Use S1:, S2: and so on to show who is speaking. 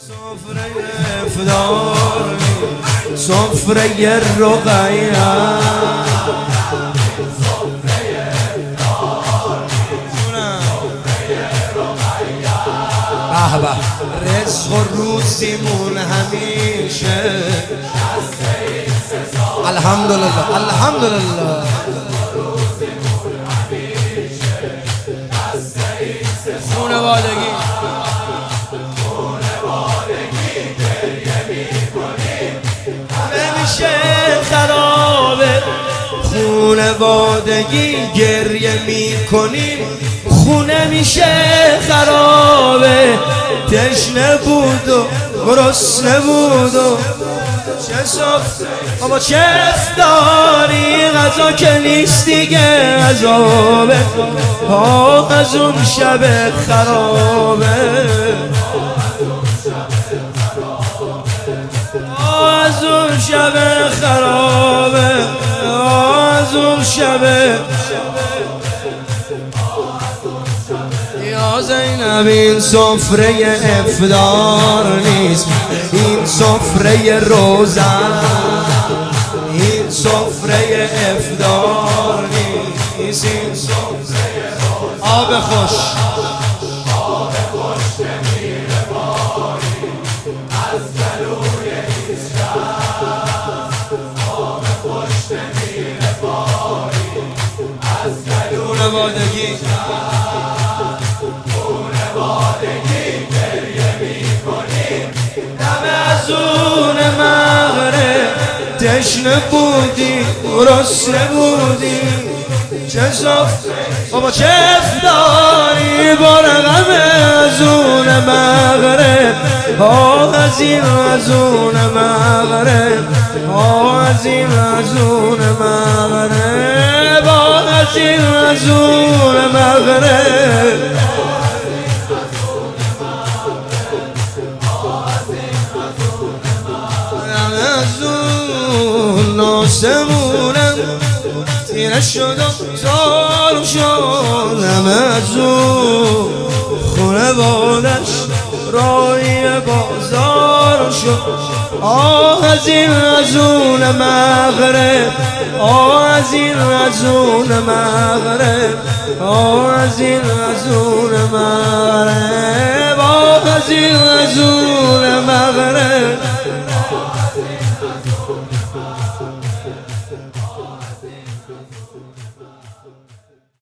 S1: سفره افطار سفره رقیه به به رزق و روزیمون همیشه الحمدلله الحمدلله خونوادگی نمیشه خرابه خونوادگی گریه میکنیم خونه میشه خرابه تشنه بود و گرسنه بود و چه صف بابا چه افطاری غذا که نیست دیگه عذابه ها از اون شب خرابه از اون شب خرابه از اون شب یا زینب این سفره افطار نیست این سفره روزه این سفره افطار نیست این سفره آب خوش نمیره باری از گلوی آب خوش نمیره باری از گلوی خونوادگی گریه میکنیم دم ازون مغرب تشنه بودی گرسنه بودی چه صف بابا چه افطاری با رقم ازون مغرب ها از این ازون مغرب ها از این ازون مغرب ها از این ازون مغرب ناسمونم تیره شدم تارو شدم از اون خونه بادش رای بازار شد آه از این ازون مغرب آه از این ازون مغرب آه از این ازون مغرب آه از این ازون